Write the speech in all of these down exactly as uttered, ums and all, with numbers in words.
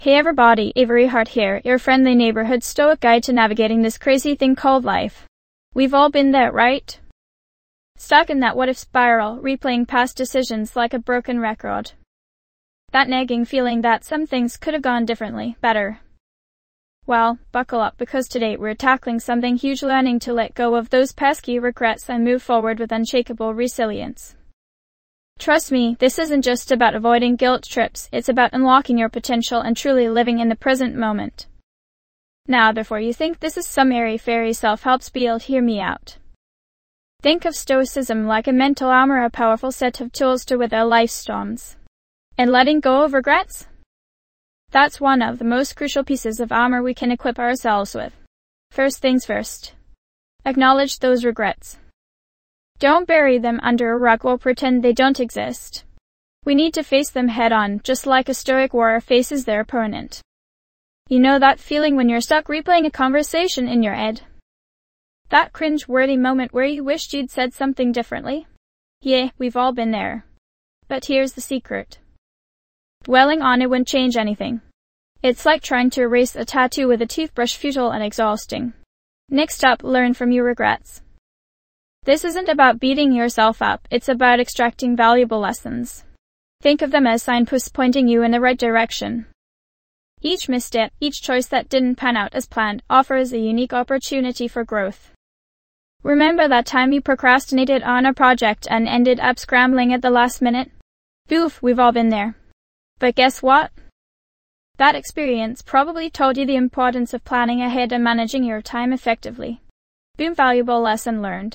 Hey everybody, Avery Hart here, your friendly neighborhood stoic guide to navigating this crazy thing called life. We've all been there, right? Stuck in that what-if spiral, replaying past decisions like a broken record. That nagging feeling that some things could have gone differently, better. Well, buckle up because today we're tackling something huge, learning to let go of those pesky regrets and move forward with unshakable resilience. Trust me, this isn't just about avoiding guilt trips, it's about unlocking your potential and truly living in the present moment. Now, before you think this is some airy-fairy self-help spiel, hear me out. Think of stoicism like a mental armor, a powerful set of tools to weather life's storms. And letting go of regrets? That's one of the most crucial pieces of armor we can equip ourselves with. First things first. Acknowledge those regrets. Don't bury them under a rug or pretend they don't exist. We need to face them head-on, just like a stoic warrior faces their opponent. You know that feeling when you're stuck replaying a conversation in your head? That cringe-worthy moment where you wished you'd said something differently? Yeah, we've all been there. But here's the secret. Dwelling on it won't change anything. It's like trying to erase a tattoo with a toothbrush, futile and exhausting. Next up, learn from your regrets. This isn't about beating yourself up, it's about extracting valuable lessons. Think of them as signposts pointing you in the right direction. Each misstep, each choice that didn't pan out as planned, offers a unique opportunity for growth. Remember that time you procrastinated on a project and ended up scrambling at the last minute? Oof, we've all been there. But guess what? That experience probably taught you the importance of planning ahead and managing your time effectively. Boom, valuable lesson learned.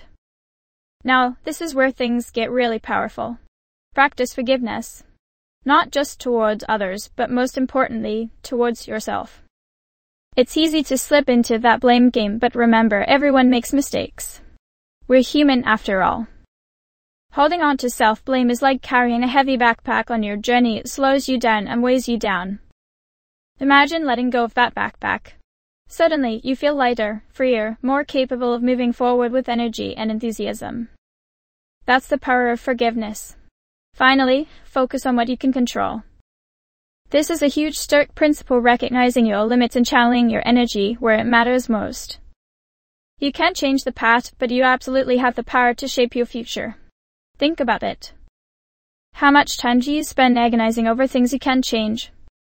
Now, this is where things get really powerful. Practice forgiveness. Not just towards others, but most importantly, towards yourself. It's easy to slip into that blame game, but remember, everyone makes mistakes. We're human after all. Holding on to self-blame is like carrying a heavy backpack on your journey. It slows you down and weighs you down. Imagine letting go of that backpack. Suddenly, you feel lighter, freer, more capable of moving forward with energy and enthusiasm. That's the power of forgiveness. Finally, focus on what you can control. This is a huge stoic principle, recognizing your limits and channeling your energy where it matters most. You can't change the past, but you absolutely have the power to shape your future. Think about it. How much time do you spend agonizing over things you can't change?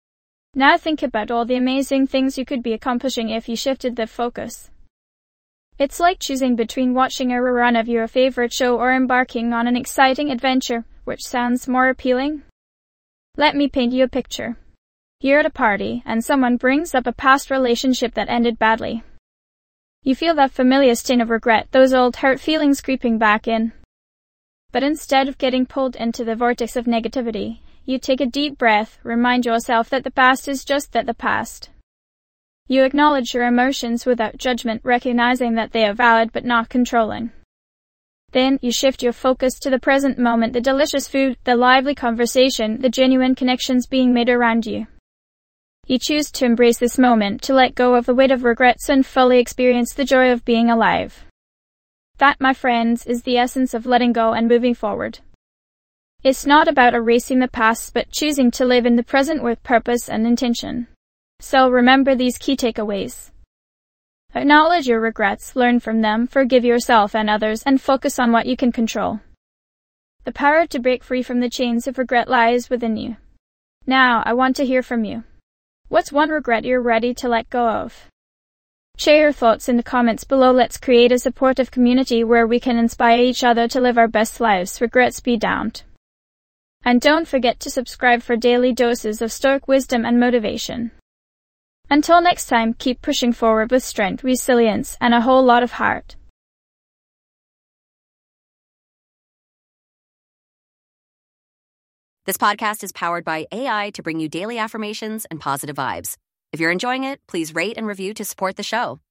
Now think about all the amazing things you could be accomplishing if you shifted the focus. It's like choosing between watching a rerun of your favorite show or embarking on an exciting adventure. Which sounds more appealing? Let me paint you a picture. You're at a party, and someone brings up a past relationship that ended badly. You feel that familiar sting of regret, those old hurt feelings creeping back in. But instead of getting pulled into the vortex of negativity, you take a deep breath, remind yourself that the past is just that, the past. You acknowledge your emotions without judgment, recognizing that they are valid but not controlling. Then, you shift your focus to the present moment, the delicious food, the lively conversation, the genuine connections being made around you. You choose to embrace this moment, to let go of the weight of regrets and fully experience the joy of being alive. That, my friends, is the essence of letting go and moving forward. It's not about erasing the past, but choosing to live in the present with purpose and intention. So remember these key takeaways. Acknowledge your regrets, learn from them, forgive yourself and others, and focus on what you can control. The power to break free from the chains of regret lies within you. Now, I want to hear from you. What's one regret you're ready to let go of? Share your thoughts in the comments below. Let's create a supportive community where we can inspire each other to live our best lives. Regrets be damned. And don't forget to subscribe for daily doses of stoic wisdom and motivation. Until next time, keep pushing forward with strength, resilience, and a whole lot of heart. This podcast is powered by A I to bring you daily affirmations and positive vibes. If you're enjoying it, please rate and review to support the show.